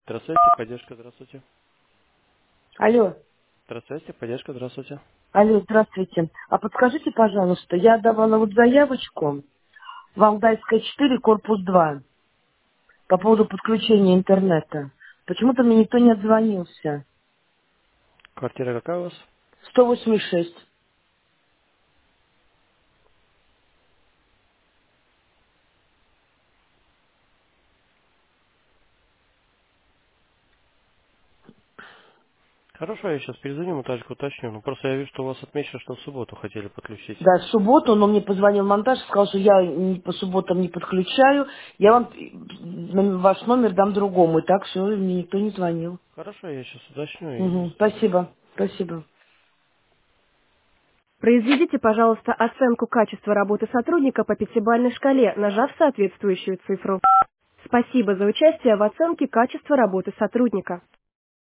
Здравствуйте, поддержка, здравствуйте. Алло, Здравствуйте, поддержка, здравствуйте. алло, здравствуйте. А подскажите, пожалуйста, я давала вот заявочку Валдайская 4, корпус 2, по поводу подключения интернета. Почему-то мне никто не отзвонился. Квартира какая у вас? 186. Хорошо, я сейчас перезвоню, монтажку уточню. Ну, просто я вижу, что у вас отмечено, что в субботу хотели подключить. Да, в субботу, но мне позвонил монтаж, сказал, что я по субботам не подключаю. Я вам ваш номер дам другому. И так все, мне никто не звонил. Хорошо, я сейчас уточню и Угу, свяжусь. спасибо, спасибо. Произведите, пожалуйста, оценку качества работы сотрудника по пятибалльной шкале, нажав соответствующую цифру. Спасибо за участие в оценке качества работы сотрудника.